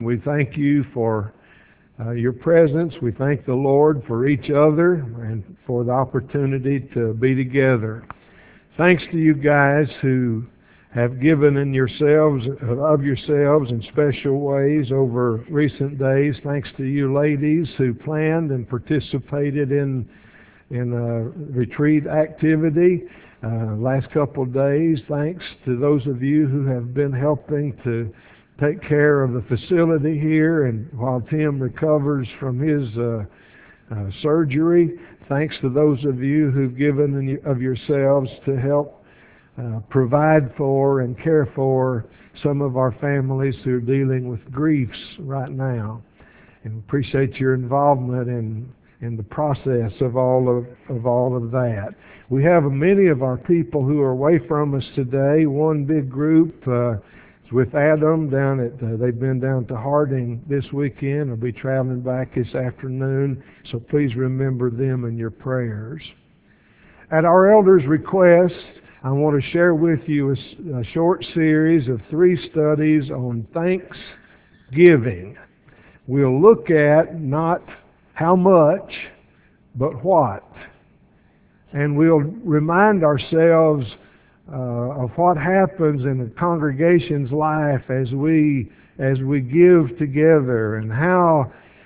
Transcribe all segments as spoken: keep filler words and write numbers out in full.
We thank you for uh, your presence. We thank the Lord for each other and for the opportunity to be together. Thanks to you guys who have given in yourselves of yourselves in special ways over recent days. Thanks to you ladies who planned and participated in in a retreat activity uh, last couple of days. Thanks to those of you who have been helping to take care of the facility here, and while Tim recovers from his uh, uh, surgery. Thanks to those of you who've given of yourselves to help uh, provide for and care for some of our families who are dealing with griefs right now. And appreciate your involvement in in the process of all of, of all of that. We have many of our people who are away from us today. One big group uh, with Adam down at, uh, they've been down to Harding this weekend. They'll be traveling back this afternoon, so please remember them in your prayers. At our elders' request, I want to share with you a, a short series of three studies on thanksgiving. We'll look at not how much, but what. And we'll remind ourselves Uh, of what happens in the congregation's life as we as we give together, and how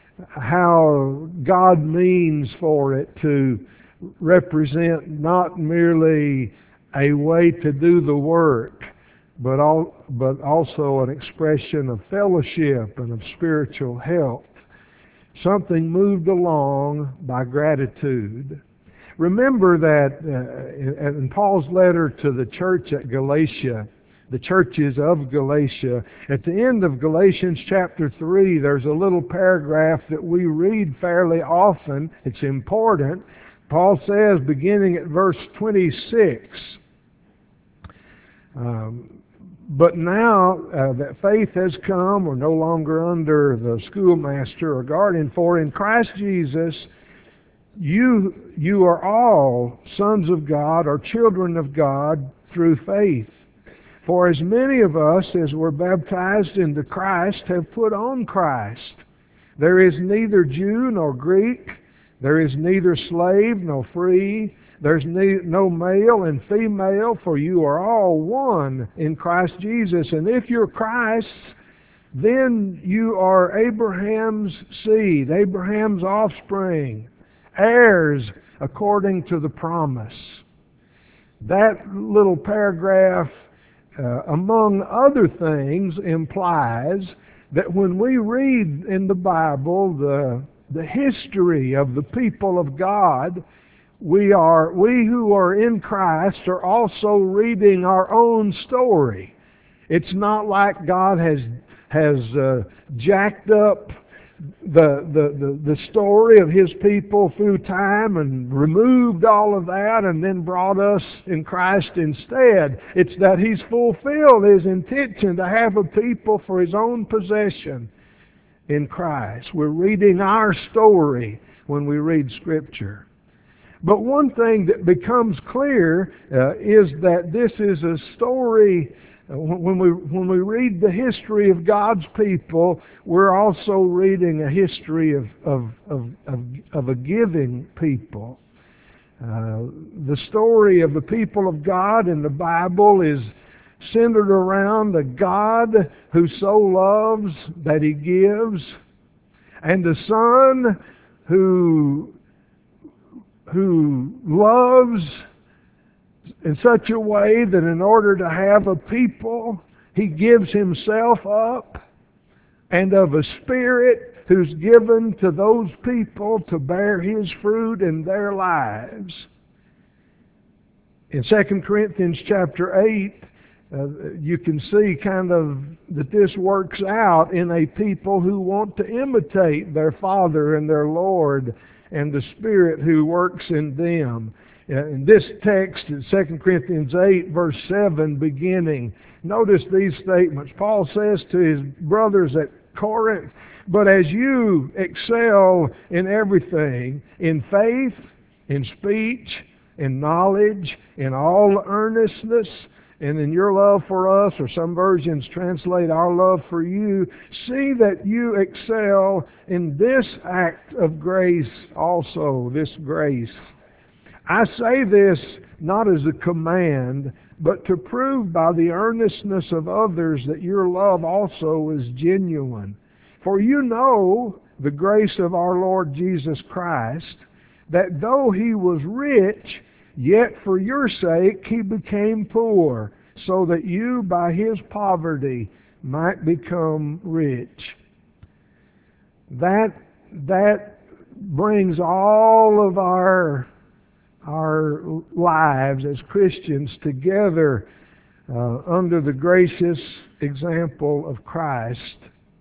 how God means for it to represent not merely a way to do the work, but all but also an expression of fellowship and of spiritual health. Something moved along by gratitude. Remember that uh, in Paul's letter to the church at Galatia, the churches of Galatia, at the end of Galatians chapter three, there's a little paragraph that we read fairly often. It's important. Paul says, beginning at verse twenty-six, um, but now uh, that faith has come, we're no longer under the schoolmaster or guardian, for in Christ Jesus, You you are all sons of God, or children of God, through faith. For as many of us as were baptized into Christ have put on Christ. There is neither Jew nor Greek, there is neither slave nor free, there's ne- no male and female, for you are all one in Christ Jesus. And if you're Christ's, then you are Abraham's seed, Abraham's offspring, heirs according to the promise. That little paragraph, uh, among other things, implies that when we read in the Bible the the history of the people of God, we are we who are in Christ are also reading our own story. It's not like God has has uh, jacked up The, the, the, the story of His people through time and removed all of that and then brought us in Christ instead. It's that He's fulfilled His intention to have a people for His own possession in Christ. We're reading our story when we read Scripture. But one thing that becomes clear uh, is that this is a story. When we when we read the history of God's people, we're also reading a history of of of of, of a giving people. Uh, the story of the people of God in the Bible is centered around a God who so loves that He gives, and a Son who who loves in such a way that in order to have a people, He gives Himself up, and of a Spirit who's given to those people to bear His fruit in their lives. In Second Corinthians chapter eight, uh, you can see kind of that this works out in a people who want to imitate their Father and their Lord and the Spirit who works in them. In this text, in Second Corinthians eight, verse seven, beginning, notice these statements. Paul says to his brothers at Corinth, "But as you excel in everything, in faith, in speech, in knowledge, in all earnestness, and in your love for us, or some versions translate our love for you, see that you excel in this act of grace also, this grace. I say this not as a command, but to prove by the earnestness of others that your love also is genuine. For you know the grace of our Lord Jesus Christ, that though he was rich, yet for your sake he became poor, so that you by his poverty might become rich. That, that brings all of our, our lives as Christians together uh, under the gracious example of Christ,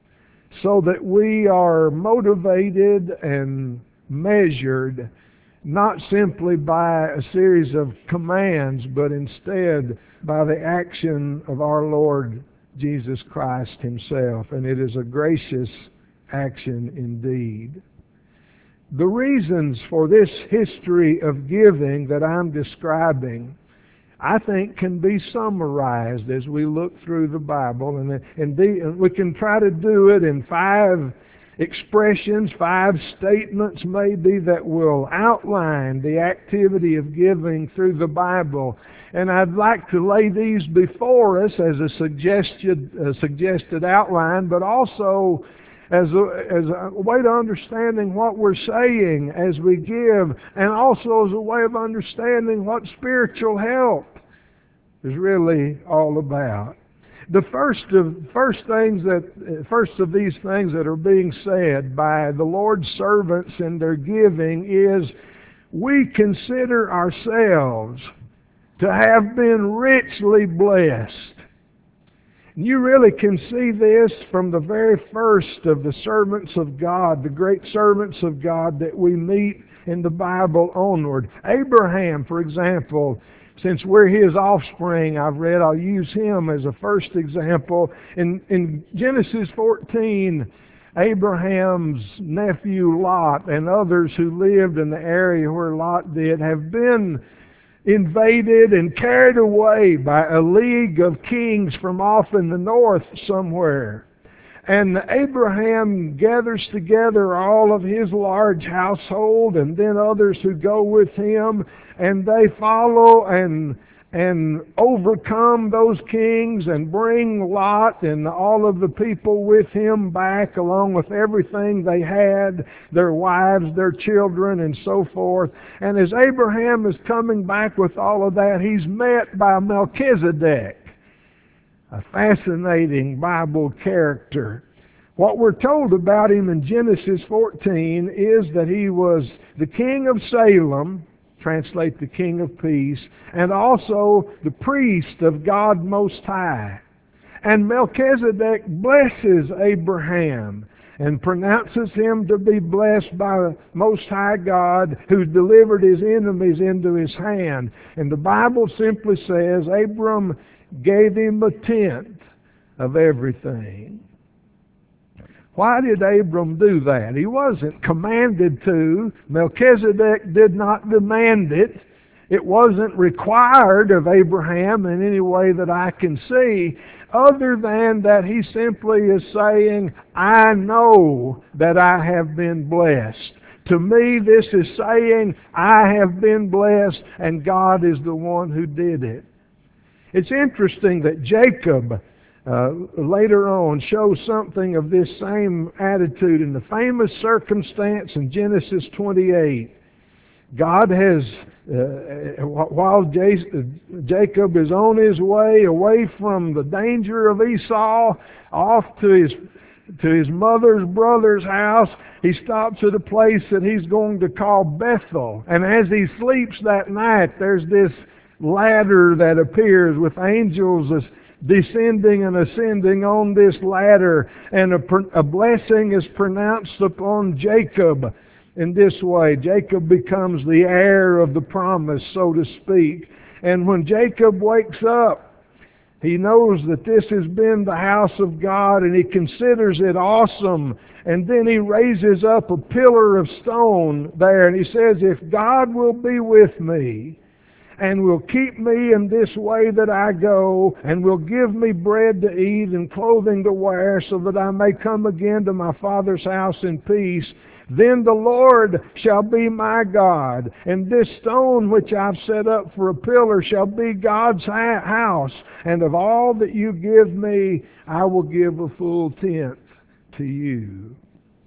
so that we are motivated and measured not simply by a series of commands, but instead by the action of our Lord Jesus Christ himself. And it is a gracious action indeed. The reasons for this history of giving that I'm describing, I think, can be summarized as we look through the Bible. And, and, the, and we can try to do it in five expressions, five statements maybe, that will outline the activity of giving through the Bible. And I'd like to lay these before us as a suggested, a suggested outline, but also as a, as a way to understanding what we're saying as we give, and also as a way of understanding what spiritual help is really all about. The first of first things that first of these things that are being said by the Lord's servants in their giving is, we consider ourselves to have been richly blessed. You really can see this from the very first of the servants of God, the great servants of God that we meet in the Bible onward. Abraham, for example, since we're his offspring, I've read, I'll use him as a first example. In, in Genesis fourteen, Abraham's nephew Lot and others who lived in the area where Lot did have been invaded and carried away by a league of kings from off in the north somewhere. And Abraham gathers together all of his large household and then others who go with him, and they follow and and overcome those kings and bring Lot and all of the people with him back, along with everything they had, their wives, their children, and so forth. And as Abraham is coming back with all of that, he's met by Melchizedek, a fascinating Bible character. What we're told about him in Genesis fourteen is that he was the king of Salem, translate the King of Peace, and also the priest of God Most High. And Melchizedek blesses Abraham and pronounces him to be blessed by the Most High God, who delivered his enemies into his hand. And the Bible simply says Abram gave him a tenth of everything. Why did Abram do that? He wasn't commanded to. Melchizedek did not demand it. It wasn't required of Abraham in any way that I can see, other than that he simply is saying, I know that I have been blessed. To me, this is saying, I have been blessed, and God is the one who did it. It's interesting that Jacob Uh, later on shows something of this same attitude in the famous circumstance in Genesis twenty-eight. God has, uh, while Jacob is on his way away from the danger of Esau, off to his to his mother's brother's house, he stops at a place that he's going to call Bethel. And as he sleeps that night, there's this ladder that appears with angels as descending and ascending on this ladder, and a, a blessing is pronounced upon Jacob in this way. Jacob becomes the heir of the promise, so to speak. And when Jacob wakes up, he knows that this has been the house of God, and he considers it awesome. And then he raises up a pillar of stone there, and he says, if God will be with me, and will keep me in this way that I go, and will give me bread to eat and clothing to wear, so that I may come again to my Father's house in peace, then the Lord shall be my God, and this stone which I've set up for a pillar shall be God's house, and of all that you give me, I will give a full tenth to you.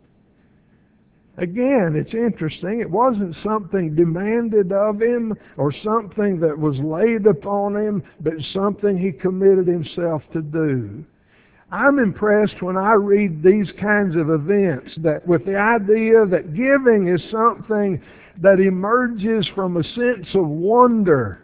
Again, it's interesting. It wasn't something demanded of him or something that was laid upon him, but something he committed himself to do. I'm impressed when I read these kinds of events that with the idea that giving is something that emerges from a sense of wonder.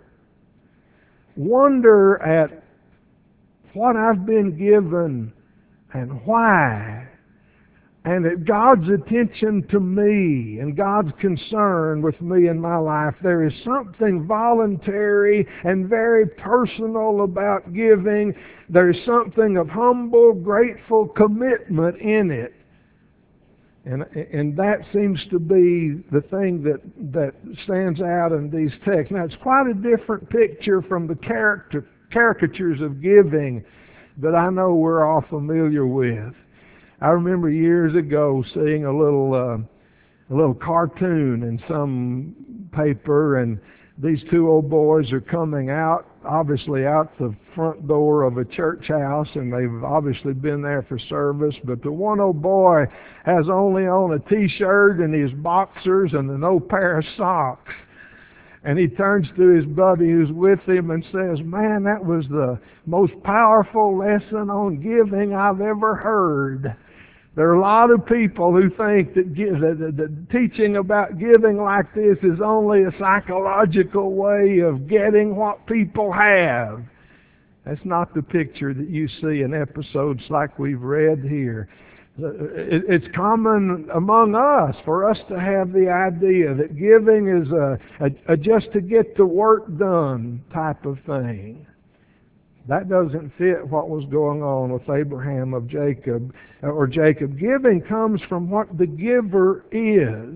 Wonder at what I've been given and why. And at God's attention to me and God's concern with me in my life. There is something voluntary and very personal about giving. There's something of humble, grateful commitment in it. And, and that seems to be the thing that, that stands out in these texts. Now, it's quite a different picture from the character, caricatures of giving that I know we're all familiar with. I remember years ago seeing a little uh, a little cartoon in some paper, and these two old boys are coming out, obviously out the front door of a church house, and they've obviously been there for service, but the one old boy has only on a t-shirt and his boxers and an old pair of socks. And he turns to his buddy who's with him and says, "Man, that was the most powerful lesson on giving I've ever heard." There are a lot of people who think that, that, that, that teaching about giving like this is only a psychological way of getting what people have. That's not the picture that you see in episodes like we've read here. It's common among us for us to have the idea that giving is a, a, a just to get the work done type of thing. That doesn't fit what was going on with Abraham of Jacob or Jacob. Giving comes from what the giver is.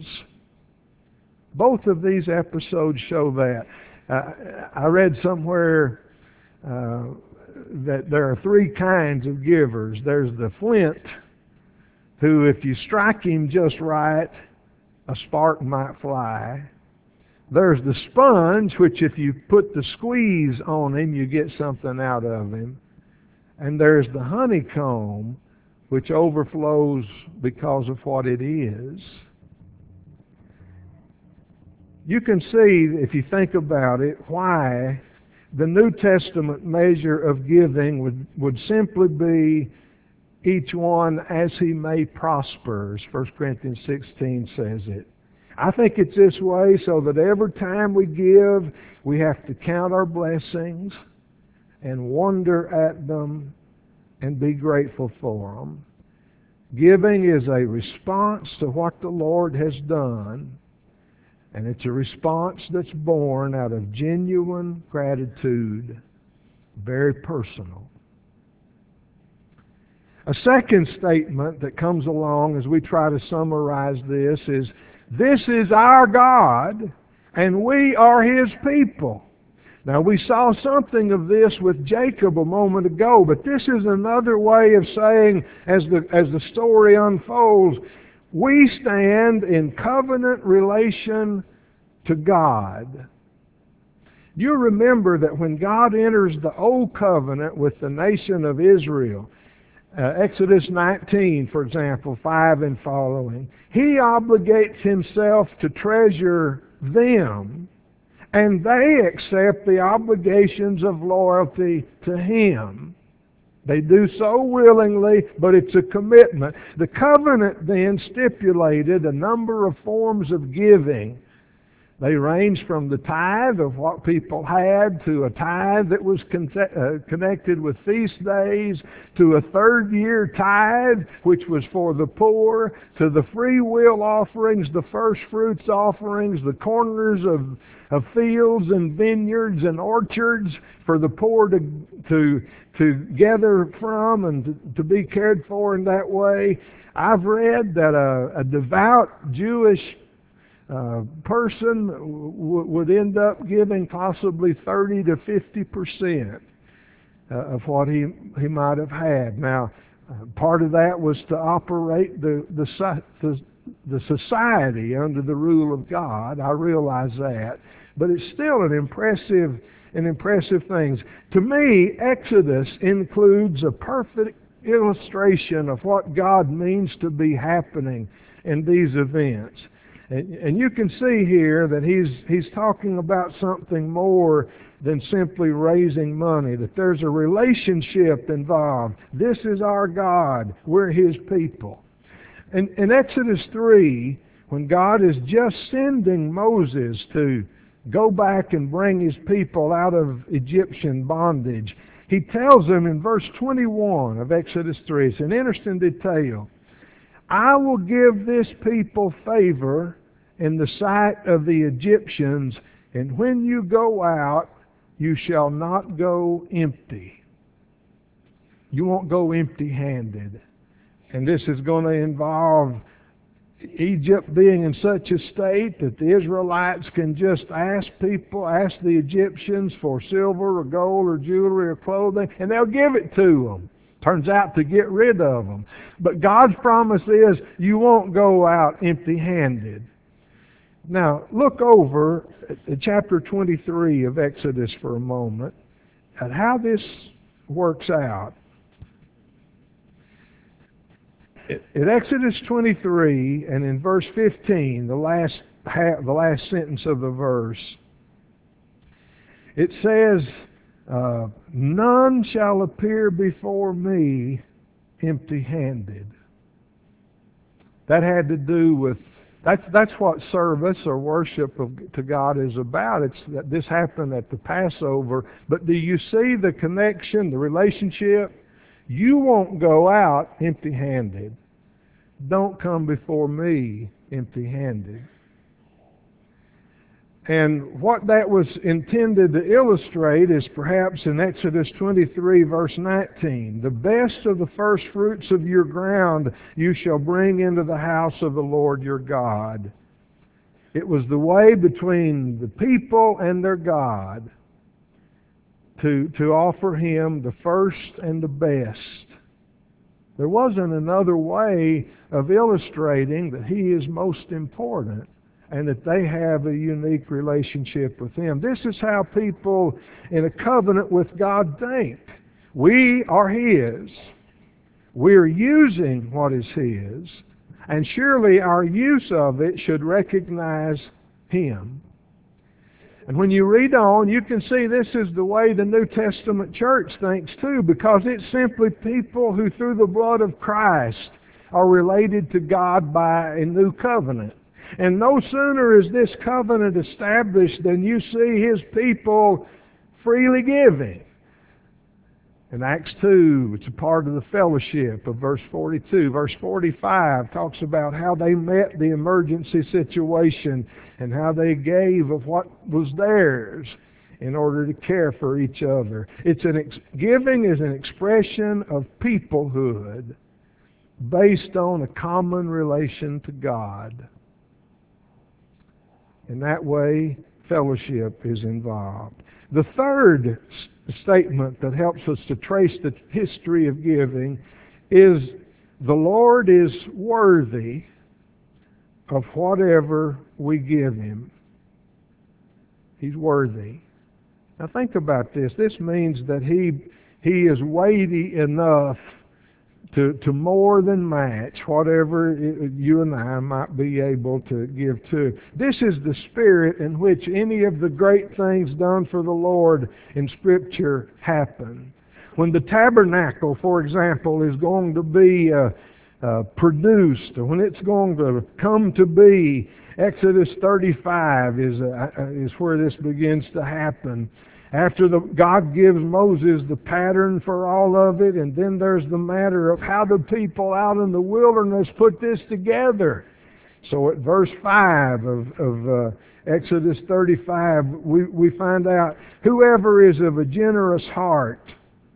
Both of these episodes show that. Uh, I read somewhere uh, that there are three kinds of givers. There's the flint, who if you strike him just right, a spark might fly. There's the sponge, which if you put the squeeze on him, you get something out of him. And there's the honeycomb, which overflows because of what it is. You can see, if you think about it, why the New Testament measure of giving would, would simply be each one as he may prosper, as First Corinthians sixteen says it. I think it's this way so that every time we give, we have to count our blessings and wonder at them and be grateful for them. Giving is a response to what the Lord has done, and it's a response that's born out of genuine gratitude, very personal. A second statement that comes along as we try to summarize this is, this is our God, and we are His people. Now, we saw something of this with Jacob a moment ago, but this is another way of saying, as the, as the story unfolds, we stand in covenant relation to God. You remember that when God enters the Old Covenant with the nation of Israel, Uh, Exodus nineteen, for example, five and following, He obligates Himself to treasure them, and they accept the obligations of loyalty to Him. They do so willingly, but it's a commitment. The covenant then stipulated a number of forms of giving. They ranged from the tithe of what people had to a tithe that was con- uh, connected with feast days, to a third year tithe, which was for the poor, to the free will offerings, the first fruits offerings, the corners of, of fields and vineyards and orchards for the poor to, to, to gather from and to, to be cared for in that way. I've read that a, a devout Jewish uh, person w- would end up giving possibly thirty to fifty percent uh, of what he, he might have had. Now, uh, part of that was to operate the, the, the, the society under the rule of God. I realize that. But it's still an impressive, an impressive thing. To me, Exodus includes a perfect illustration of what God means to be happening in these events. And, and you can see here that he's, he's talking about something more than simply raising money, that there's a relationship involved. This is our God. We're His people. And in Exodus three, when God is just sending Moses to go back and bring His people out of Egyptian bondage, He tells them in verse twenty-one of Exodus three, it's an interesting detail, I will give this people favor in the sight of the Egyptians, and when you go out, you shall not go empty. You won't go empty-handed. And this is going to involve Egypt being in such a state that the Israelites can just ask people, ask the Egyptians for silver or gold or jewelry or clothing, and they'll give it to them. Turns out to get rid of them. But God's promise is you won't go out empty-handed. Now, look over at chapter twenty-three of Exodus for a moment at how this works out. In Exodus twenty-three and in verse fifteen, the last half, the last sentence of the verse, it says, uh, none shall appear before me empty-handed. That had to do with That's, that's what service or worship of, to God is about. It's that this happened at the Passover. But do you see the connection, the relationship? You won't go out empty-handed. Don't come before me empty-handed. And what that was intended to illustrate is perhaps in Exodus twenty-three, verse nineteen. The best of the first fruits of your ground you shall bring into the house of the Lord your God. It was the way between the people and their God to, to offer Him the first and the best. There wasn't another way of illustrating that He is most important and that they have a unique relationship with Him. This is how people in a covenant with God think. We are His. We're using what is His, and surely our use of it should recognize Him. And when you read on, you can see this is the way the New Testament church thinks too, because it's simply people who through the blood of Christ are related to God by a new covenant. And no sooner is this covenant established than you see His people freely giving. In Acts two, it's a part of the fellowship of verse forty-two. Verse forty-five talks about how they met the emergency situation and how they gave of what was theirs in order to care for each other. It's an ex- giving is an expression of peoplehood based on a common relation to God. In that way, fellowship is involved. The third s- statement that helps us to trace the history of giving is the Lord is worthy of whatever we give Him. He's worthy. Now think about this. This means that He, he is weighty enough To, to more than match whatever you and I might be able to give to. This is the spirit in which any of the great things done for the Lord in Scripture happen. When the tabernacle, for example, is going to be uh, uh, produced, or when it's going to come to be, Exodus thirty-five is, uh, is where this begins to happen. After the, God gives Moses the pattern for all of it, and then there's the matter of how the people out in the wilderness put this together. So at verse five of, of uh, Exodus thirty-five, we, we find out, whoever is of a generous heart,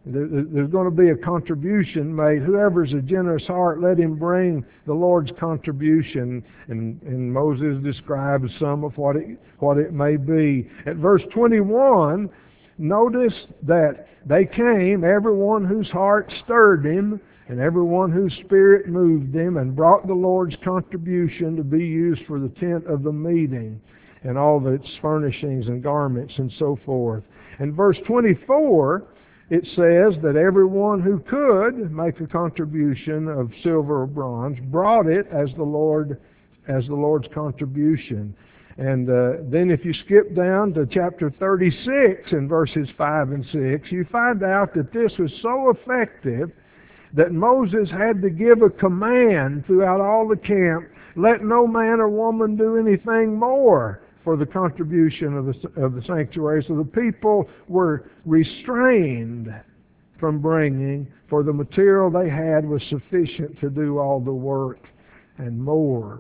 There's going to be a contribution made. Whoever's a generous heart, let him bring the Lord's contribution. And, and Moses describes some of what it, what it may be. At verse twenty-one, notice that they came, everyone whose heart stirred him, and everyone whose spirit moved him, and brought the Lord's contribution to be used for the tent of the meeting, and all of its furnishings and garments and so forth. And verse twenty-four, it says that everyone who could make a contribution of silver or bronze brought it as the Lord, as the Lord's contribution. And uh, then if you skip down to chapter thirty-six in verses five and six, you find out that this was so effective that Moses had to give a command throughout all the camp, let no man or woman do anything more for the contribution of the, of the sanctuary. So the people were restrained from bringing, for the material they had was sufficient to do all the work and more.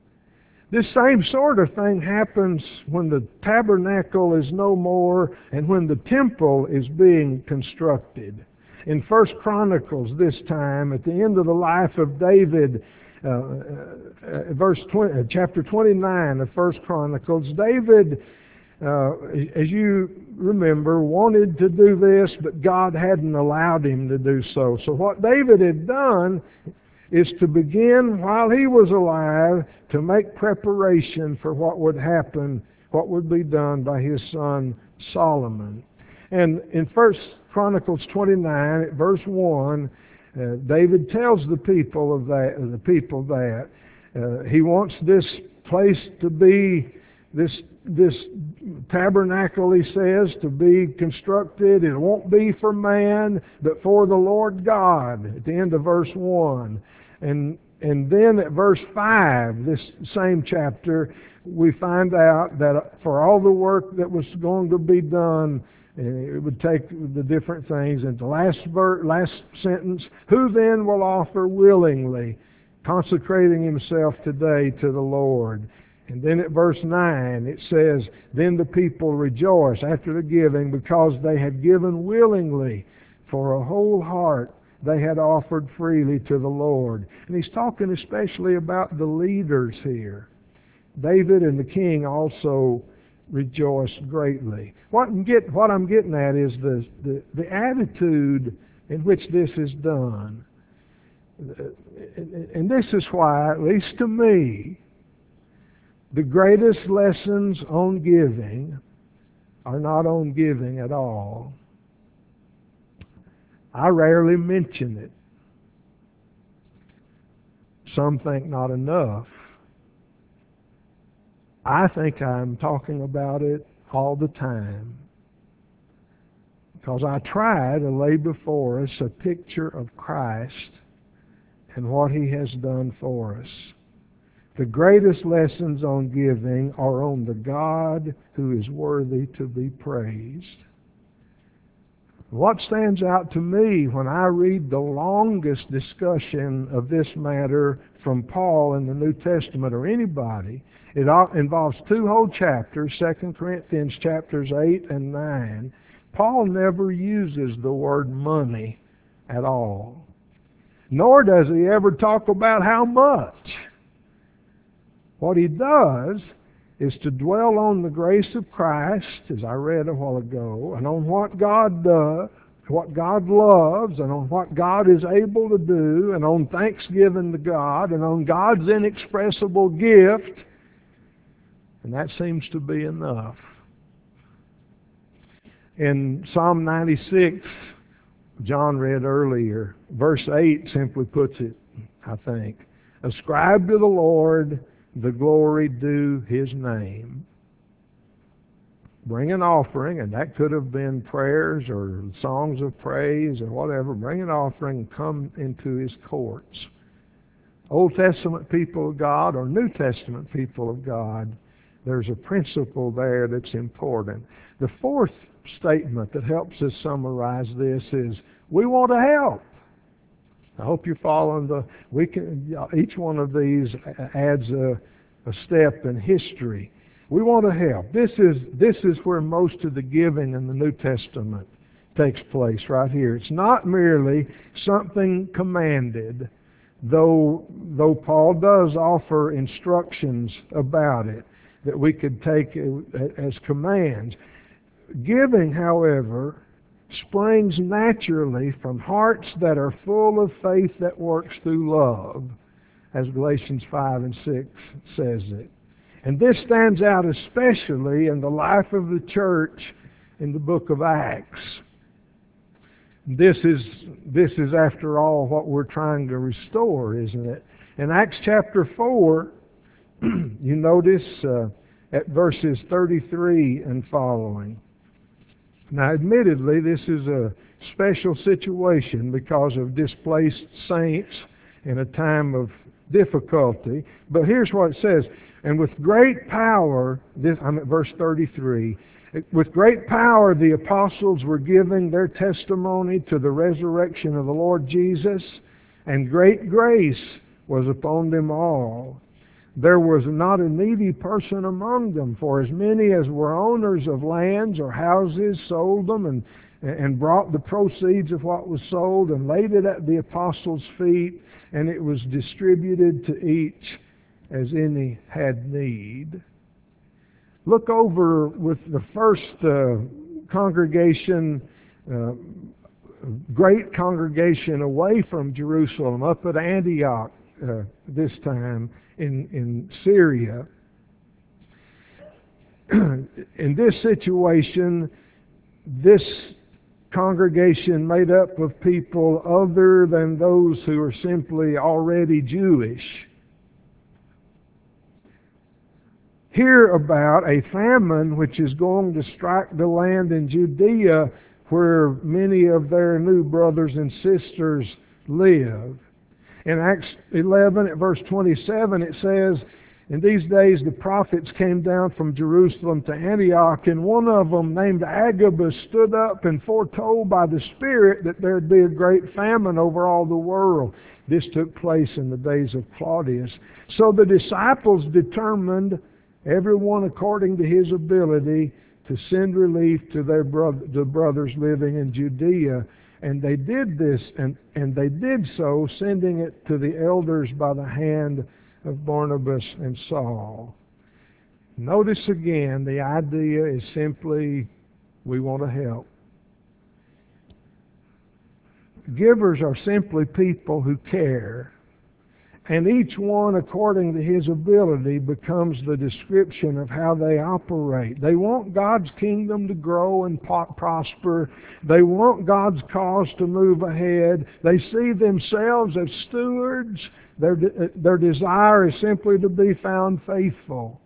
This same sort of thing happens when the tabernacle is no more and when the temple is being constructed. In First Chronicles this time, at the end of the life of David, uh, uh, verse twenty, uh, chapter twenty-nine of First Chronicles, David, uh, as you remember, wanted to do this, but God hadn't allowed him to do so. So what David had done is to begin while he was alive to make preparation for what would happen, what would be done by his son Solomon. And in First Chronicles twenty-nine, at verse one, uh, David tells the people of that, the people that uh, he wants this place to be, this this tabernacle, he says, to be constructed. It won't be for man, but for the Lord God. At the end of verse one, and and then at verse five, this same chapter, we find out that for all the work that was going to be done, and it would take the different things. And the last verse, last sentence, who then will offer willingly, consecrating himself today to the Lord? And then at verse nine, it says, then the people rejoiced after the giving, because they had given willingly, for a whole heart they had offered freely to the Lord. And he's talking especially about the leaders here. David and the king also rejoiced greatly. What I'm, get, what I'm getting at is the, the, the attitude in which this is done. And this is why, at least to me, the greatest lessons on giving are not on giving at all. I rarely mention it. Some think not enough. I think I'm talking about it all the time, because I try to lay before us a picture of Christ and what He has done for us. The greatest lessons on giving are on the God who is worthy to be praised. What stands out to me when I read the longest discussion of this matter from Paul in the New Testament, or anybody, it involves two whole chapters, Second Corinthians chapters eight and nine. Paul never uses the word money at all. Nor does he ever talk about how much. What he does is to dwell on the grace of Christ, as I read a while ago, and on what God does, what God loves, and on what God is able to do, and on thanksgiving to God, and on God's inexpressible gift. And that seems to be enough. In Psalm ninety-six, John read earlier, verse eight simply puts it, I think, ascribe to the Lord the glory due His name. Bring an offering, and that could have been prayers or songs of praise or whatever. Bring an offering and come into His courts. Old Testament people of God or New Testament people of God, there's a principle there that's important. The fourth statement that helps us summarize this is, we want to help. I hope you're following the, we can, each one of these adds a, a step in history. We want to help. This is, this is where most of the giving in the New Testament takes place right here. It's not merely something commanded, though, though Paul does offer instructions about it that we could take as commands. Giving, however, springs naturally from hearts that are full of faith that works through love, as Galatians five and six says it. And this stands out especially in the life of the church in the book of Acts. This is, this is, after all, what we're trying to restore, isn't it? In Acts chapter four, you notice uh, at verses thirty-three and following. Now, admittedly, this is a special situation because of displaced saints in a time of difficulty. But here's what it says. And with great power, this, I'm at verse thirty-three, with great power the apostles were giving their testimony to the resurrection of the Lord Jesus, and great grace was upon them all. There was not a needy person among them, for as many as were owners of lands or houses sold them and, and brought the proceeds of what was sold and laid it at the apostles' feet, and it was distributed to each as any had need. Look over with the first uh, congregation, uh, great congregation away from Jerusalem, up at Antioch uh, this time in, in Syria. In this situation, this congregation made up of people other than those who are simply already Jewish. Hear about a famine which is going to strike the land in Judea where many of their new brothers and sisters live. In Acts eleven at verse twenty-seven it says, in these days the prophets came down from Jerusalem to Antioch, and one of them, named Agabus, stood up and foretold by the Spirit that there would be a great famine over all the world. This took place in the days of Claudius. So the disciples determined, everyone according to his ability, to send relief to their brother, the brothers living in Judea. And they did this, and, and they did so, sending it to the elders by the hand of Barnabas and Saul. Notice again, the idea is simply, we want to help. Givers are simply people who care. And each one, according to his ability, becomes the description of how they operate. They want God's kingdom to grow and prosper. They want God's cause to move ahead. They see themselves as stewards. Their, their desire is simply to be found faithful.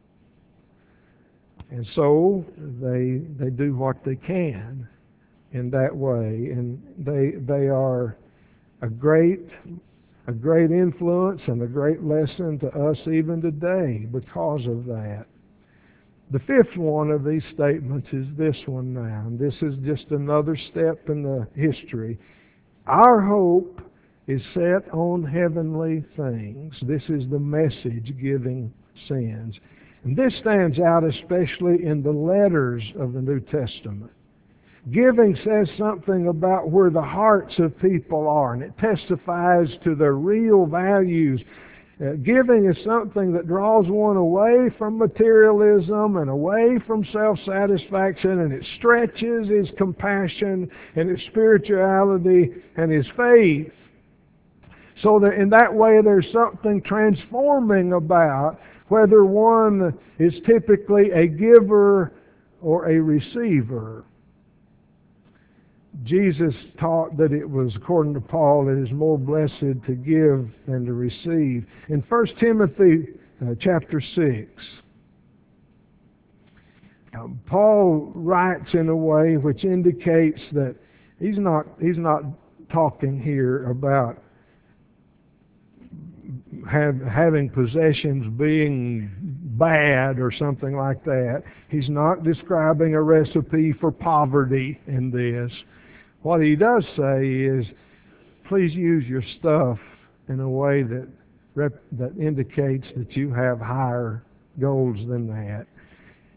And so they, they do what they can in that way. And they, they are a great A great influence and a great lesson to us even today because of that. The fifth one of these statements is this one now, and this is just another step in the history. Our hope is set on heavenly things. This is the message giving sins. And this stands out especially in the letters of the New Testament. Giving says something about where the hearts of people are, and it testifies to their real values. Uh, giving is something that draws one away from materialism and away from self-satisfaction, and it stretches his compassion and his spirituality and his faith. So that in that way there's something transforming about whether one is typically a giver or a receiver. Jesus taught that it was, according to Paul, it is more blessed to give than to receive. In First Timothy uh, chapter six, uh, Paul writes in a way which indicates that he's not, he's not talking here about have, having possessions being bad or something like that. He's not describing a recipe for poverty in this. What he does say is, please use your stuff in a way that rep, that indicates that you have higher goals than that.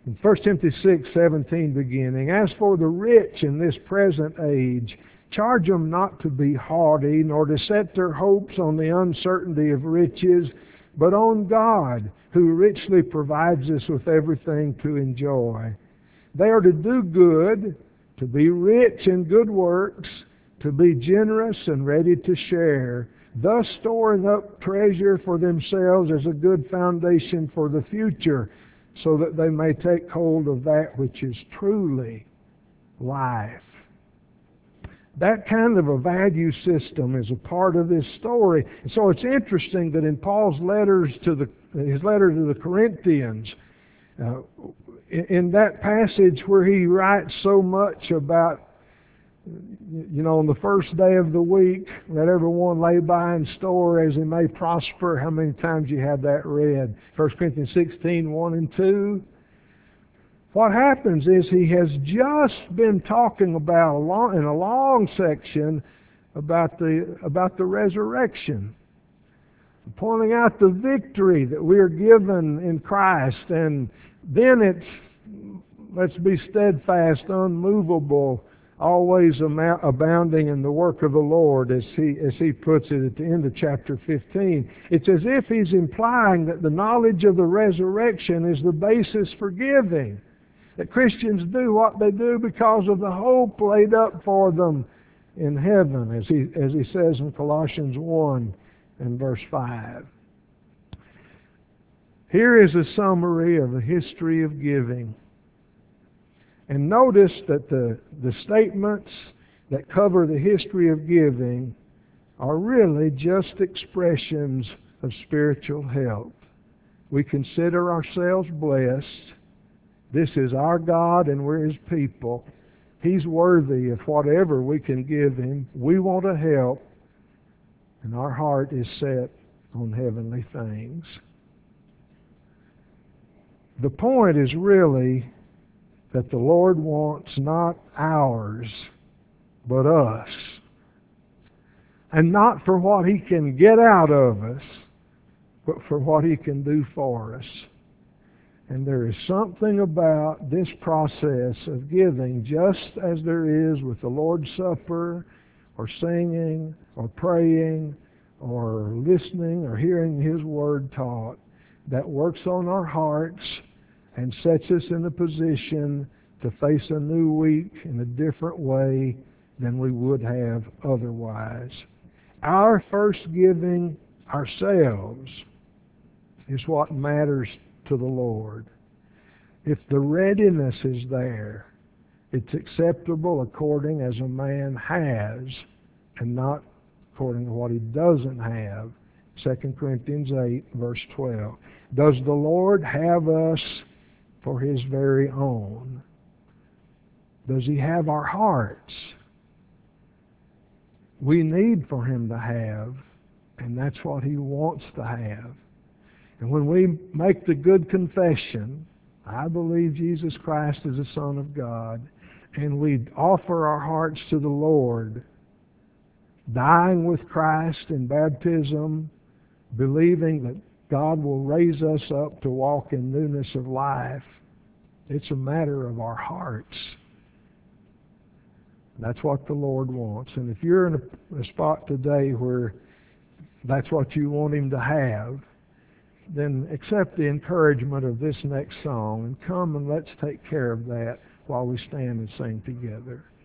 In First Timothy six seventeen beginning, as for the rich in this present age, charge them not to be haughty, nor to set their hopes on the uncertainty of riches, but on God, who richly provides us with everything to enjoy. They are to do good, to be rich in good works, to be generous and ready to share, thus storing up treasure for themselves as a good foundation for the future, so that they may take hold of that which is truly life. That kind of a value system is a part of this story. And so it's interesting that in Paul's letters to the his letter to the Corinthians, uh, in, in that passage where he writes so much about, you know, on the first day of the week, let everyone lay by and store as he may prosper. How many times you had that read? First Corinthians sixteen, one and two. What happens is he has just been talking about a long, in a long section about the about the resurrection, pointing out the victory that we are given in Christ, and then it's let's be steadfast, unmovable, always abounding in the work of the Lord, as he as he puts it at the end of chapter fifteen. It's as if he's implying that the knowledge of the resurrection is the basis for giving. That Christians do what they do because of the hope laid up for them in heaven, as he as he says in Colossians one and verse five. Here is a summary of the history of giving. And notice that the, the statements that cover the history of giving are really just expressions of spiritual health. We consider ourselves blessed. This is our God and we're His people. He's worthy of whatever we can give Him. We want to help, and our heart is set on heavenly things. The point is really that the Lord wants not ours, but us. And not for what He can get out of us, but for what He can do for us. And there is something about this process of giving, just as there is with the Lord's Supper, or singing, or praying, or listening, or hearing His Word taught, that works on our hearts and sets us in a position to face a new week in a different way than we would have otherwise. Our first giving ourselves is what matters to the Lord. If the readiness is there, it's acceptable according as a man has, and not according to what he doesn't have. Second Corinthians eight, verse twelve. Does the Lord have us for His very own? Does He have our hearts? We need for Him to have, and that's what He wants to have. And when we make the good confession, I believe Jesus Christ is the Son of God, and we offer our hearts to the Lord, dying with Christ in baptism, believing that God will raise us up to walk in newness of life, it's a matter of our hearts. That's what the Lord wants. And if you're in a, a spot today where that's what you want Him to have, then accept the encouragement of this next song and come and let's take care of that while we stand and sing together.